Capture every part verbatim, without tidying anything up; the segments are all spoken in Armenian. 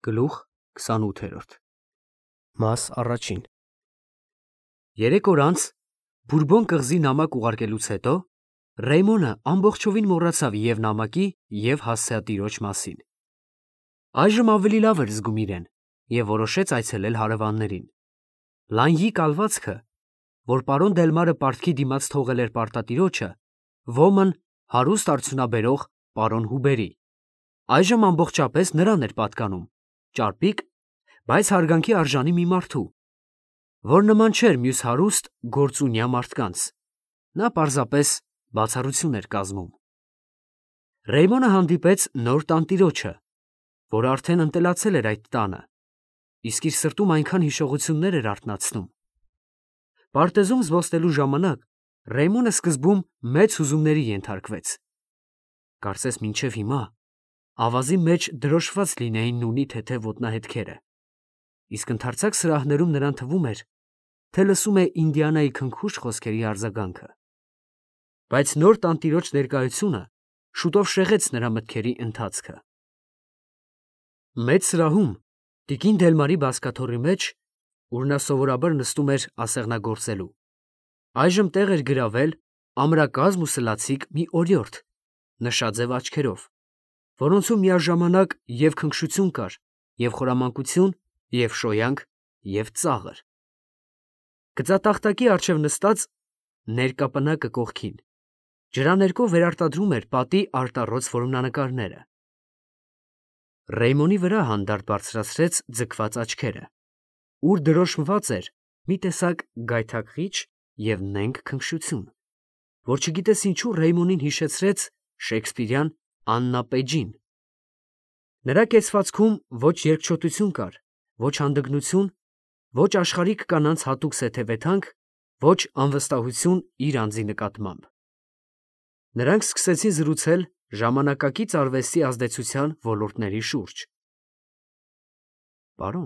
Գլուխ քսանութերորդ Մաս առաջին Երեք օր անց Բուրբոն կղզի նամակ ուղարկելուց հետո Ռեյմոնը ամբողջովին մոռացավ և նամակի, և հասցեատիրոջ մասին։ Այժմ ավելի լավ էր զգում իրեն և որոշեց այցելել հարևաններին։ Լանյի կալվածքը, որ պարոն Դելմարը պարտքի դիմաց թողել էր պարտատիրոջը, ոմն հարուստ արդյունաբերող պարոն Հուբերի, այժմ ամբողջապես նրան էր պատկանում, ճարպիկ, բայց հարգանքի արժանի մի մարդու, որ նման չէր մյուս հարուստ գործունյա մարդկանց, նա պարզապես բացառություն էր կազմում։ Ռեյմոնը հանդիպեց նոր տանտիրոջը, որ արդեն ընտելացել էր այդ տանը, իսկ իր սրտում այնքան հիշողություններ էր արթնացնում։ Պարտեզում զբոսնելու ժամանակ Ռեյմոնը սկզբում մեծ հուզումների ենթարկվեց։ Կարծես մինչև հիմա ավազի մեջ դրոշված լինեին նունի թեթև ոտնահետքերը, իսկ ընդարձակ սրահներում նրան թվում էր, թե լսում է Ինդիանայի քնքուշ խոսքերի արձագանքը։ Բայց նոր տանտիրոջ ներկայությունը շուտով շեղեց նրա մտքերի ընթացքը։ Մեծ սրահում, տիկին Դելմարի բազկաթոռի մեջ, ուր նա սովորաբար նստում էր ասեղնագործելու, այժմ տեղ էր գրավել ամրակազմ ու սլացիկ մի օրիորդ, նշաձև աչքերով, որոնցում միաժամանակ և քնքշություն կար, և խորամանկություն, և շոյանք, և ծաղր։ Գծատախտակի առջև նստած, ներկա պնակը կողքին, ջրաներկով վերարտադրում էր պատի արտառոց որմնանկարները։ Ռեյմոնի վրա հանդարտ բարձրացրեց ձգված աչքերը, ուր դրոշմված էր մի տեսակ գայթակղիչ և նենգ քնքշություն, որ չգիտես ինչու Ռեյմոնին հիշեցրեց շեքսպիրյան Աննա Պեջին։ Նրա կեցվածքում ոչ երկչոտություն կար, ոչ հանդգնություն, ոչ աշխարհիկ կանանց հատուկ սեթևեթանք, ոչ անվստահություն իր անձի նկատմամբ։ Նրանք սկսեցին զրուցել ժամանակակից արվեստի ազդեցության ոլորտների շուրջ։ Պարոն,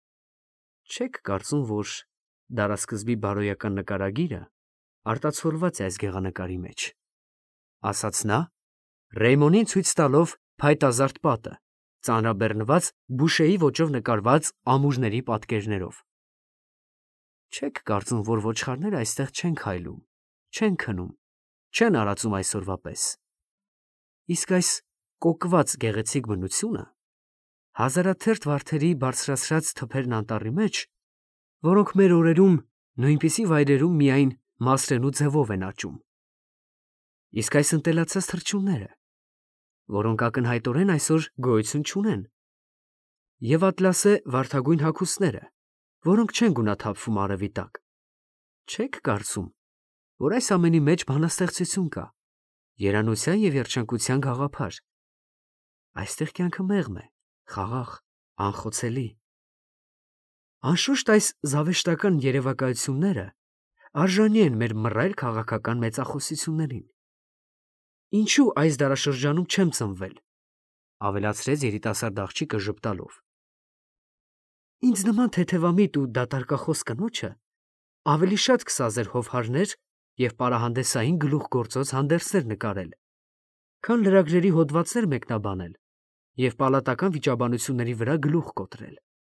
չե՞ք կարծում, որ դարասկզբի բարոյական նկարագիրը արտացոլված է այս գեղանկարի մեջ, ֊ ասաց նա, Ռեյմոնին ցույց տալով փայտազարդ պատը, ծանրաբեռնված բուշեի ոճով նկարված ամուրների պատկերներով։ Չե՞ք կարծում, որ ոչխարները այստեղ չեն քայլում, չեն քնում, չեն արածում այսօրվա պես։ Իսկ այս կոկված գեղեցիկ բնությունը, հազարաթերթ վարդերի բարձրացրած թփերն անտառի մեջ, որոնք մեր օրերում նույնպիսի վայրերում միայն մասրենու ձևով են աճում։ Իսկ այս ընտելացած թռչունները, որոնք ակնհայտորեն այսօր գոյություն չունեն, և ատլասե վարդագույն հագուստները, որոնք չեն գունաթափվում արևի տակ, չե՞ք կարծում, որ այս ամենի մեջ բանաստեղծություն կա, երանության և երջանկության գաղափար։ Այստեղ կյանքը մեղմ է, խաղաղ, անխոցելի։ Անշուշտ այս զավեշտական երևակայությունները արժանի են մեր մռայլ քաղաքական մեծախոսություններին։ Ինչու այս դարաշրջանում չեմ ծնվել, ֊ ավելացրեց երիտասարդ աղջիկը ժպտալով։ Ինձ նման թեթևամիտ ու դատարկախոս կնոջը ավելի շատ կսազեր հովհարներ և պարահանդեսային գլուխգործոց հանդերձներ նկարել, քան լրագրերի հոդվածներ մեկնաբանել և պալատական վիճաբանությունների վրա գլուխ կոտրել։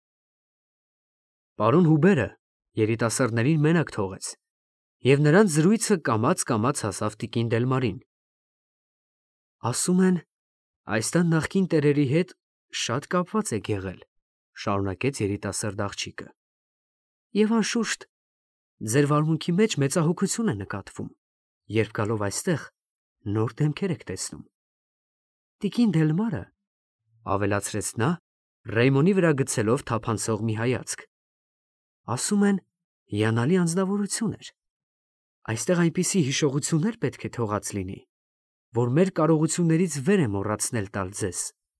Պարոն Հուբերը երիտասարդներին մենակ թողեց, և նրանց զրույցը կամաց֊կամաց հասավ տիկին Դելմարին։ Ասում են, այս տան նախկին տերերի հետ շատ կապված եք եղել, ֊ շարունակեց երիտասարդ աղջիկը, և անշուշտ ձեր վարմունքի մեջ մեծահոգություն է նկատվում, երբ գալով այստեղ նոր դեմքեր եք տեսնում։ Տիկին Դելմարը, ֊ ավելացրեց նա, Ռեյմոնի վրա գցելով թափանցող մի հայացք, ասում են, հիանալի անձնավորություն էր։ Այստեղ այնպիսի հիշողություններ պետք է թողած լինի, որ մեր կարողություններից վեր է մոռացնել տալ ձեզ։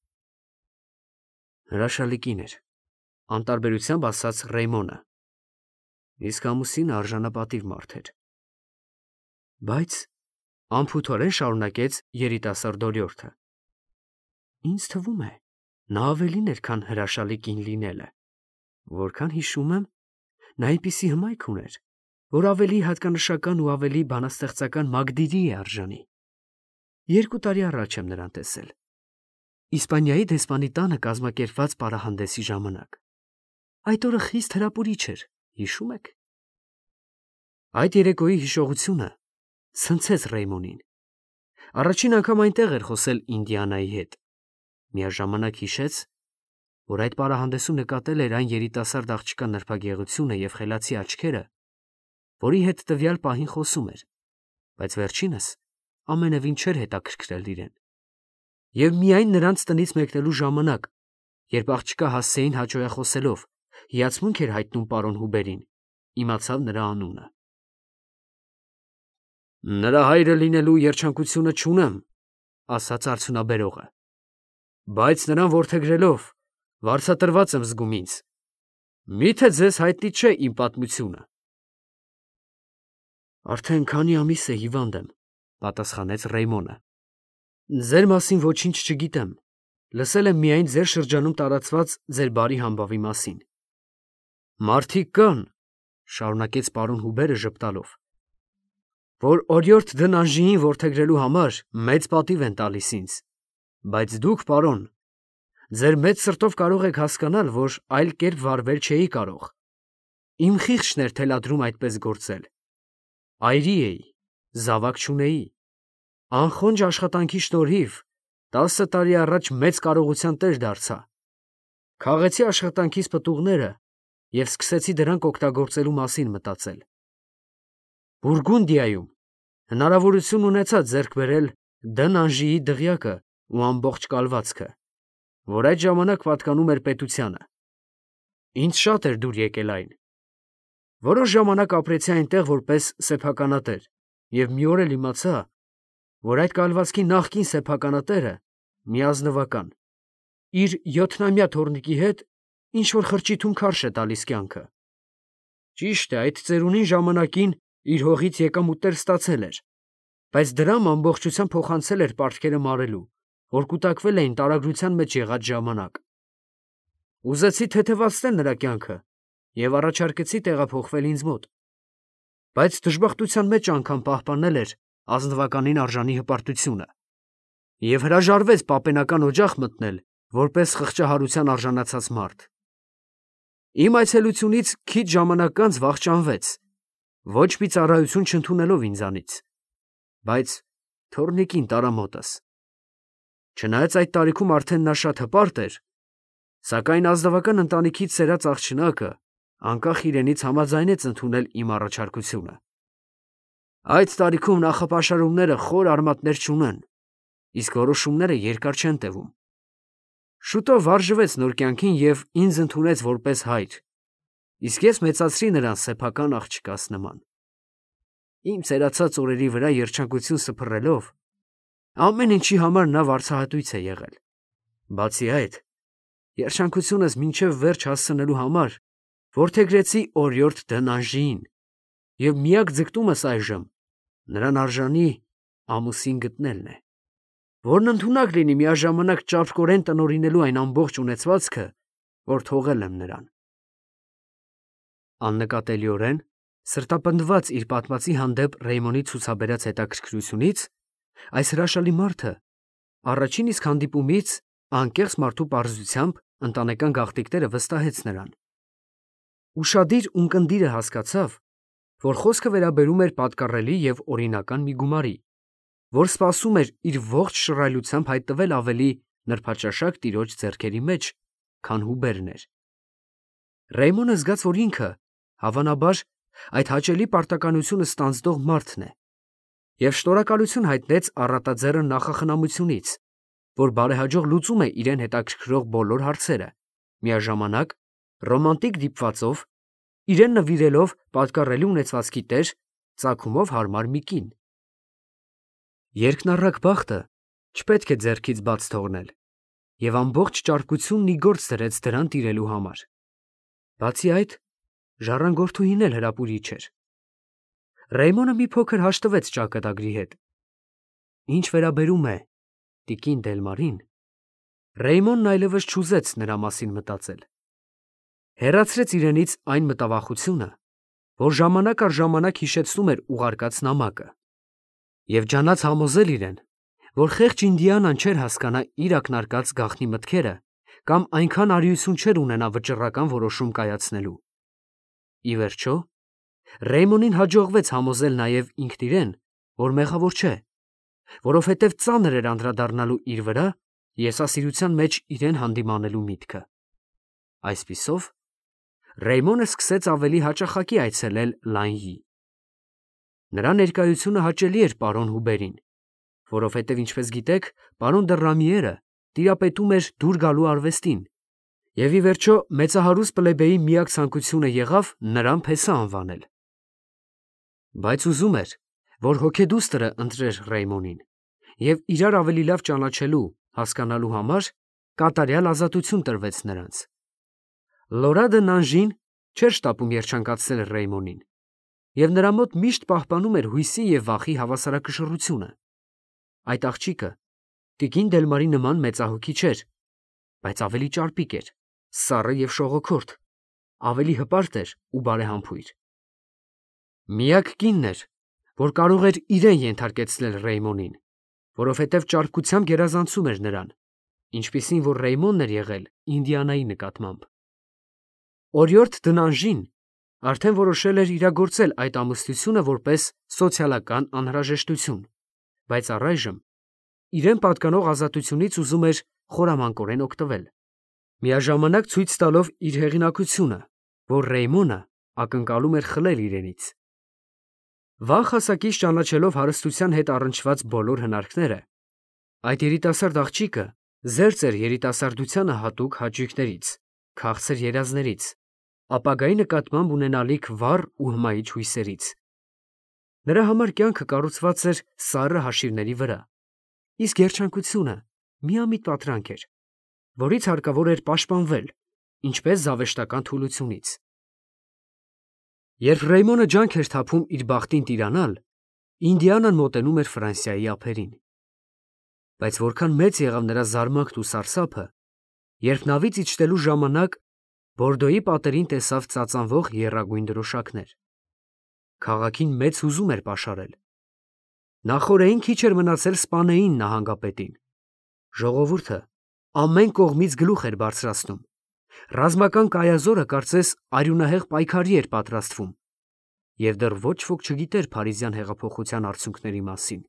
Հրաշալի կին էր, ֊ անտարբերությամբ ասաց Ռեյմոնը, իսկ ամուսինը արժանապատիվ մարդ էր։ Բայց, ֊ անփութորեն շարունակեց երիտասարդ օրիորդը, ինձ թվում է, նա ավելին էր, քան հրաշալի կին լինելը, որքան հիշում եմ, նա այնպիսի հմայք ուներ, որ ավելի հատկանշական ու ավելի բանաստեղծական Մագդիրի է արժանի։ Երկու տարի առաջ եմ նրան տեսել։ Իսպանիայի դեսպանի տանը կազմակերպված պարահանդեսի ժամանակ։ Այդ օրը խիստ հրապուրիչ էր, հիշում եք։ Այդ երեկոյի հիշողությունը ցնցեց Ռեյմոնին։ Առաջին անգամ այնտեղ էր խոսել Ինդիանայի հետ։ Միաժամանակ հիշեց, որ այդ պարահանդեսում նկատել էր այն երիտասարդ աղջկա նրբագեղությունը և խելացի աչքերը, որի հետ տվյալ պահին խոսում էր, բայց վերջինս ամենևին չէր հետաքրքրել իրեն։ Եվ միայն նրանց տնից մեկնելու ժամանակ, երբ աղջկա Հասսեին հաճոյախոսելով հիացմունք էր հայտնում պարոն Հուբերին, իմացավ նրա անունը։ «Նրա հայրը լինելու երջանկությունը չունեմ», ասաց արդյունաբերողը, «բայց նրան որդեգրելով վարձատրված եմ զգում ինձ։ Մի՞թե ձեզ հայտնի չէ իմ պատմությունը»։ «Արդեն քանի ամիս է հիվանդ եմ», պատասխանեց Ռեյմոնը։ «Ձեր մասին ոչինչ չգիտեմ, լսել եմ միայն ձեր շրջանում տարածված ձեր բարի համբավի մասին»։ «Մարդիկ կան, ֊ շարունակեց պարոն Հուբերը ժպտալով, ֊ որ օրիորդ դն Անժիին որդեգրելու համար մեծ պատիվ են տալիս ինձ, բայց դուք, պարոն, ձեր մեծ սրտով կարող եք հասկանալ, որ այլ կերպ վարվել չէի կարող։ Իմ խիղճն էր թելադրում այդպես գործել։ Այրի էի, զավակ չունեի։ Անխոնջ աշխատանքի շնորհիվ տասը տարի առաջ մեծ կարողության տեր դարձա։ Քաղեցի աշխատանքիս պտուղները և սկսեցի դրանք օգտագործելու մասին մտածել։ Բուրգունդիայում հնարավորություն ունեցա ձեռք բերել դն Անժիի դղյակը ու ամբողջ կալվածքը, որ այդ ժամանակ պատկանում էր պետությանը։ Ինձ շատ էր դուր եկել այն։ Որոշ ժամանակ ապրեցի այնտեղ որպես սեփականատեր և մի օր էլ իմացա, որ այդ կալվածքի նախկին սեփականատերը մի ազնվական իր յոթնամյա թոռնիկի հետ ինչ-որ խրճիթում քարշ է տալիս կյանքը։ Ճիշտ է, այդ ծերունին ժամանակին իր հողից եկամուտներ ստացել էր, բայց դրամ ամբողջությամբ փոխանցել էր պարտքերը մարելու, որ կուտակվել էին տարագրության մեջ եղած ժամանակ։ Ուզեցի թեթևացնել նրա կյանքը և առաջարկեցի տեղափոխվել ինձ մոտ, բայց դժբախտության մեջ անգամ պահպանել էր ազնվականին արժանի հպարտությունը և հրաժարվեց պապենական օջախ մտնել որպես խղճահարության արժանացած մարդ։ Իմ այցելությունից քիչ ժամանակ անց վախճանվեց, ոչ մի ծառայություն չընդունելով ինձանից, բայց թոռնիկին տարա մոտս։ Չնայած այդ տարիքում արդեն նա շատ հպարտ էր, սակայն ազնվական ընտանիքից սերած աղջնակը անկախ իրենից համաձայնեց ընդունել իմ առաջարկությունը։ Այդ տարիքում նախապաշարումները խոր արմատներ չունեն, իսկ որոշումները երկար չեն տևում։ Շուտով վարժվեց նոր կյանքին և ինձ ընդունեց որպես հայր, իսկ ես մեծացրի նրան սեփական աղջկաս նման։ Իմ ծերացած օրերի վրա երջանկություն սփռելով, ամեն ինչի համար նա վարձահատույց է եղել։ Բացի այդ, երջանկությունս մինչև վերջ հասցնելու համար որդեգրեցի օրիորդ դն Անժիին և միակ ձգտումս այժմ նրան արժանի ամուսին գտնելն է, որն ընդունակ լինի միաժամանակ ճարպկորեն տնօրինելու այն ամբողջ ունեցվածքը, որ թողել եմ նրան։ Աննկատելիորեն սրտապնդված իր պատմածի հանդեպ Ռեյմոնի ցուցաբերած հետաքրքրությունից, այս հրաշալի մարդը առաջին իսկ հանդիպումից անկեղծ մարդու պարզությամբ ընտանեկան գաղտնիքները վստահեց նրան։ Ուշադիր ունկնդիրը հասկացավ, որ խոսքը վերաբերում էր պատկառելի և օրինական մի գումարի, որ սպասում էր իր ողջ շռայլությամբ հայտնվել ավելի նրբաճաշակ տիրոջ ձեռքերի մեջ, քան Հուբերն էր։ Ռեյմոնը զգաց, որ ինքը, հավանաբար, այդ հաճելի պարտականությունը ստանձնող մարդն է, և շնորհակալություն հայտնեց առատաձեռն նախախնամությունից, որ բարեհաջող լուծում է իրեն հետաքրքրող բոլոր հարցերը, միաժամանակ ռոմանտիկ դիպվածով, իրեն նվիրելով պատկառելի ունեցվածքի տեր, ծագումով հարմար մի կին։ Երկնառակ բախտը չպետք է ձեռքից բաց թողնել, և ամբողջ ճարպկությունն ի գործ դրեց դրան տիրելու համար։ Բացի այդ, ժառանգորդուհին էլ հրապուրիչ էր։ Ռեյմոնը մի փոքր հաշտվեց ճակատագրի հետ։ Ինչ վերաբերում է տիկին Դելմարին, Ռեյմոնն այլևս չուզեց նրա մասին մտածել։ Հեռացրեց իրենից այն մտավախությունը, որ ժամանակ առ ժամանակ հիշեցնում էր ուղարկած նամակը, և ջանաց համոզել իրեն, որ խեղճ Ինդիանան չէր հասկանա իր ակնարկած գաղտնի մտքերը կամ այնքան արիություն չէր ունենա վճռական որոշում կայացնելու։ Ի վերջո, Ռեյմոնին հաջողվեց համոզել նաև ինքն իրեն, որ մեղավոր չէ, որովհետև ծանր էր անդրադառնալու իր վրա եսասիրության մեջ իրեն հանդիմանելու միտքը։ Այսպիսով, Ռեյմոնը սկսեց ավելի հաճախակի այցելել Լանյի։ Նրա ներկայությունը հաճելի էր պարոն Հուբերին, որովհետև, ինչպես գիտեք, պարոն դը Ռամիերը տիրապետում էր դուր գալու արվեստին, և ի վերջո մեծահարուստ պլեբեի միակ ցանկությունը եղավ նրան փեսա անվանել։ Բայց ուզում էր, որ հոգեդուստրը ընտրեր Ռեյմոնին, և իրար ավելի լավ ճանաչելու, հասկանալու համար կատարյալ ազատություն տրվեց նրանց։ Լորա դը Նանժին չէր շտապում երջանկացնել Ռեյմոնին, և նրա մոտ միշտ պահպանում էր հույսի և վախի հավասարակշռությունը։ Այդ աղջիկը տիկին Դելմարի նման մեծահոգի չէր, բայց ավելի ճարպիկ էր, սառը և շողոքորթ, ավելի հպարտ էր ու բարեհամբույր։ Միակ կինն էր, որ կարող էր իրեն ենթարկեցնել Ռեյմոնին, որովհետև ճարպկությամբ գերազանցում էր նրան, ինչպիսին որ Ռեյմոնն էր եղել Ինդիանայի նկատմամբ։ Օրիորդ դը Նանժին արդեն որոշել էր իրագործել այդ ամուսնությունը որպես սոցիալական անհրաժեշտություն, բայց առայժմ իրեն պատկանող ազատությունից ուզում էր խորամանկորեն օգտվել, միաժամանակ ցույց տալով իր հեղինակությունը, որ Ռեյմոնը ակնկալում էր խլել իրենից։ Վաղ հասակից ճանաչելով հարստության հետ առնչված բոլոր հնարքները, այդ երիտասարդ աղջիկը զերծ էր երիտասարդությանը հատուկ հաճույքներից, քաղցր երազներից, ապագայի նկատմամբ ունենալիք վառ ու հմայիչ հույսերից։ Նրա համար կյանքը կառուցված էր սառը հաշիվների վրա, իսկ երջանկությունը միամիտ պատրանք էր, որից հարկավոր էր պաշտպանվել, ինչպես զավեշտական թուլությունից։ Երբ Ռեյմոնը ջանք էր թափում իր բախտին տիրանալ, Ինդիանան մոտենում էր Ֆրանսիայի ափերին։ Բայց որքան մեծ եղավ նրա զարմանքն ու սարսափը, երբ նավից իջնելու ժամանակ Բորդոյի պատերին տեսավ ծածանվող եռագույն դրոշակներ։ Քաղաքին մեծ հուզում էր պաշարել։ Նախօրեին քիչ էր մնացել սպանեին նահանգապետին։ Ժողովուրդը ամեն կողմից գլուխ էր բարձրացնում։ Ռազմական կայազորը կարծես արյունահեղ պայքարի էր պատրաստվում, և դեռ ոչ ոք չգիտեր Փարիզյան հեղափոխության արդյունքների մասին։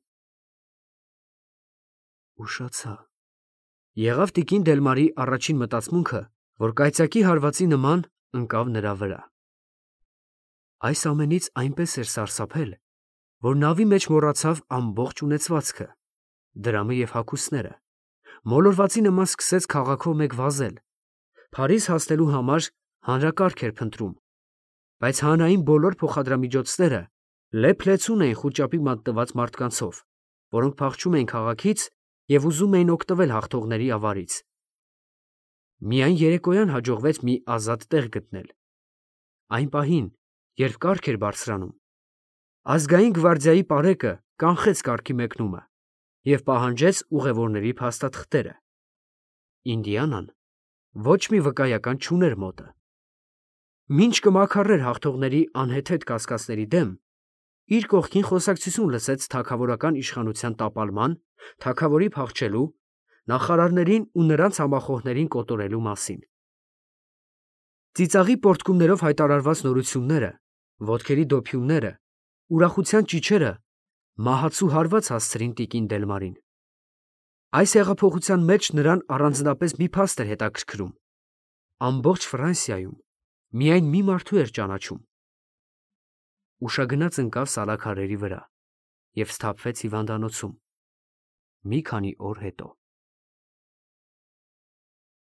Ուշացա։ Եղավ տիկին Դելմարի առաջին մտածմունքը, որ կայծակի հարվածի նման ընկավ նրա վրա։ Այս ամենից այնպես էր սարսափել, որ նավի մեջ մոռացավ ամբողջ ունեցվածքը, դրամը և հագուստները, մոլորվածի նման սկսեց քաղաքով մեկ վազել, Փարիզ հասնելու համար հանրակարգ էր փնտրում, բայց հանային բոլոր փոխադրամիջոցները լեփ-լեցուն էին խուճապի մատնված մարդկանցով, որոնք փախչում էին քաղաքից և ուզում էին օգտվել հաղթողների ավարից։ Միայն երեկոյան հաջողվեց մի ազատ տեղ գտնել։ Այն պահին, երբ կարգ էր բարձրանում, ազգային գվարդիայի պարեկը կանխեց կարգի մեկնումը և պահանջեց ուղևորների փաստաթղթերը։ Ինդիանան ոչ մի վկայական չուներ մոտը։ Մինչ կմաքարեր հաղթողների անհեթեթ կասկածների դեմ, իր կողքին խոսակցություն լսեց թագավորական իշխանության տապալման, թագավորի փախչելու, նախարարներին ու նրանց համախոհներին կոտորելու մասին։ Ծիծաղի պոռթկումներով հայտարարված նորությունները, ոտքերի դոփյունները, ուրախության ճիչերը մահացու հարված հասցրին տիկին Դելմարին։ Այս հեղափոխության մեջ նրան առանձնապես մի փաստ էր հետաքրքրում։ Ամբողջ Ֆրանսիայում միայն մի մարդու էր ճանաչում։ Ուշագնաց ընկավ սալաքարերի վրա և սթափվեց հիվանդանոցում մի քանի օր հետո։